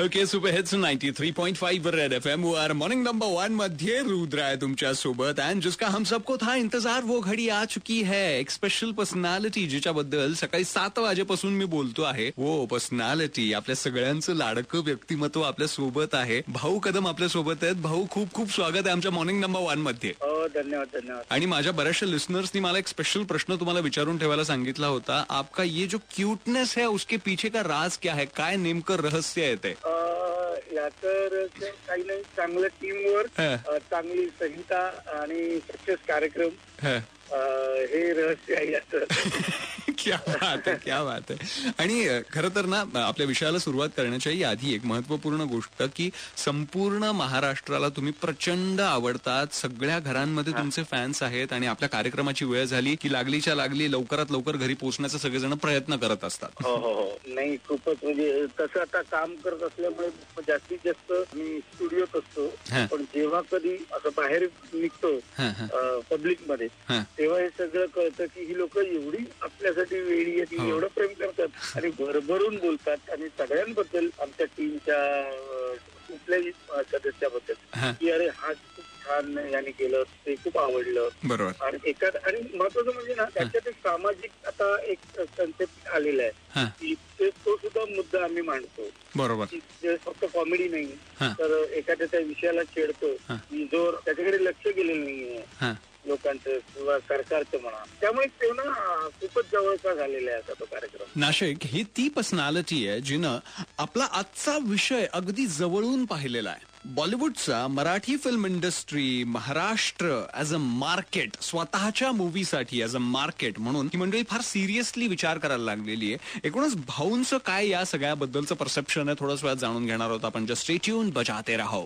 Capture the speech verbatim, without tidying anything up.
Okay, super hits तिरानवे point पाच red FM वर मॉर्निंग नंबर वन मध्ये रुद्र आहे तुमच्या सोबत. अँड जिसका हम सबको था इंतजार वो घडी आ चुकी है. एक स्पेशल पर्सनॅलिटी जिच्याबद्दल सकाळी सात वाजेपासून मी बोलतो आहे. वो पर्सनॅलिटी आपल्या सगळ्यांचं लाडकं व्यक्तिमत्व आपल्या सोबत आहे. भाऊ कदम आपल्या सोबत आहेत. भाऊ, खूप खूप स्वागत आहे आमच्या मॉर्निंग नंबर वन मध्ये. धन्यवाद धन्यवाद. आणि माझ्या बऱ्याचशा लिस्नर्सनी मला एक स्पेशल प्रश्न तुम्हाला विचारून ठेवायला सांगितला होता. आपका ये जो क्यूटनेस है उसके पीछे का राज क्या है? काय नेमकं रहस्य आहे ते? याचं काही नाही, चांगलं टीमवर्क, चांगली संहिता आणि सक्सेस कार्यक्रम हे रहस्य आहे याचं. क्या बात आहे, क्या बात आहे. आणि खरं तर ना, आपल्या विषयाला सुरुवात करण्याच्या आधी एक महत्वपूर्ण गोष्ट की संपूर्ण महाराष्ट्राला तुम्ही प्रचंड आवडतात. सगळ्या घरांमध्ये तुमचे फॅन्स आहेत आणि आपल्या कार्यक्रमाची वेळ झाली की लागलीच्या लागली लवकरात लवकर घरी पोहोचण्याचा सगळेजण प्रयत्न करत असतात. हो हो हो. नाही, खूपच म्हणजे तसं आता काम करत असल्यामुळे जास्तीत जास्त मी स्टुडिओत असतो. पण जेव्हा कधी असं बाहेर निघतो पब्लिक मध्ये तेव्हा हे सगळं कळतं की ही लोक एवढी आपल्यासाठी वेळी आहेत, एवढं प्रेम करतात आणि भरभरून बोलतात. आणि सगळ्यांबद्दल आमच्या टीमच्या कुठल्याही सदस्याबद्दल की अरे हा खूप छान याने केलं, ते खूप आवडलं. बरोबर. आणि एखाद आणि महत्वाचं म्हणजे ना, त्याच्यात एक सामाजिक आता एक कन्सेप्ट आलेला आहे की तो सुद्धा मुद्दा आम्ही मांडतो. बरोबर. फक्त कॉमेडी नाही तर एखाद्या त्या विषयाला छेडतो की जो त्याच्याकडे लक्ष गेलेलं नाहीये लोकांचं किंवा सरकारचं म्हणा. त्यामुळे ते ना खूपच जवळचा झालेला आहे आता तो कार्यक्रम. नाशिक ही ती पर्सनॅलिटी आहे जिनं आपला आजचा विषय अगदी जवळून पाहिलेला आहे. बॉलिवूडचा Marathi film industry, Maharashtra as a market, स्वतःच्या मूवीसाठी ऍज अ मार्केट म्हणून ही मंडळी फार सिरियसली विचार करायला लागलेली आहे. एकूणच भाऊंचं काय या सगळ्याबद्दलचं परसेप्शन आहे थोडंच वेळात जाणून घेणार आहोत आपण. जस्ट स्टे ट्यून्ड, बजाते रहो.